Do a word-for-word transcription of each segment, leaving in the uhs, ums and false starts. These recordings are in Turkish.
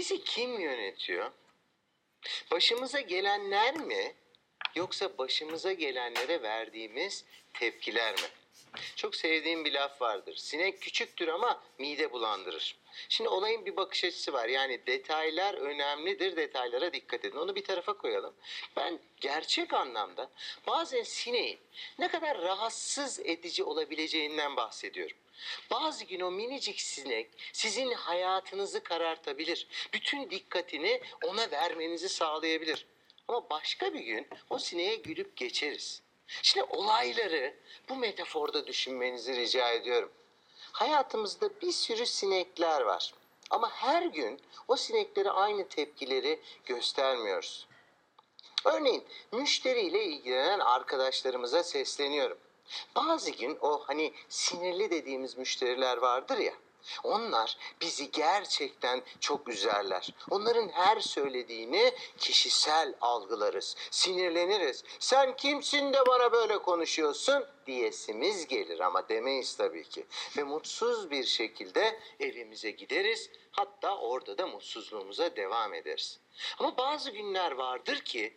Bizi kim yönetiyor? Başımıza gelenler mi? Yoksa başımıza gelenlere verdiğimiz tepkiler mi? Çok sevdiğim bir laf vardır. Sinek küçüktür ama mide bulandırır. Şimdi olayın bir bakış açısı var. Yani detaylar önemlidir, detaylara dikkat edin. Onu bir tarafa koyalım. Ben gerçek anlamda bazen sineğin ne kadar rahatsız edici olabileceğinden bahsediyorum. Bazı gün o minicik sinek sizin hayatınızı karartabilir. Bütün dikkatini ona vermenizi sağlayabilir. Ama başka bir gün o sineğe gülüp geçeriz. Şimdi olayları bu metaforda düşünmenizi rica ediyorum. Hayatımızda bir sürü sinekler var. Ama her gün o sineklere aynı tepkileri göstermiyoruz. Örneğin müşteriyle ilgilenen arkadaşlarımıza sesleniyorum. Bazı gün o hani sinirli dediğimiz müşteriler vardır ya. Onlar bizi gerçekten çok üzerler. Onların her söylediğini kişisel algılarız. Sinirleniriz. Sen kimsin de bana böyle konuşuyorsun diyesimiz gelir ama demeyiz tabii ki. Ve mutsuz bir şekilde evimize gideriz. Hatta orada da mutsuzluğumuza devam ederiz. Ama bazı günler vardır ki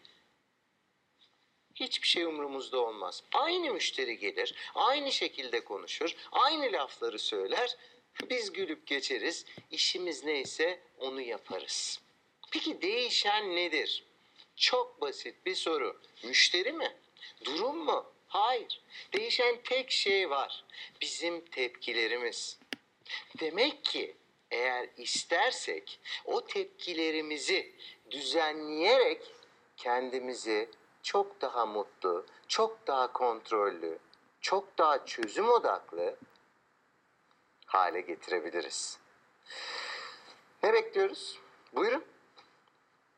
hiçbir şey umurumuzda olmaz. Aynı müşteri gelir, aynı şekilde konuşur, aynı lafları söyler. Biz gülüp geçeriz, işimiz neyse onu yaparız. Peki değişen nedir? Çok basit bir soru. Müşteri mi? Durum mu? Hayır. Değişen tek şey var. Bizim tepkilerimiz. Demek ki eğer istersek o tepkilerimizi düzenleyerek kendimizi çok daha mutlu, çok daha kontrollü, çok daha çözüm odaklı hale getirebiliriz. Ne bekliyoruz? Buyurun.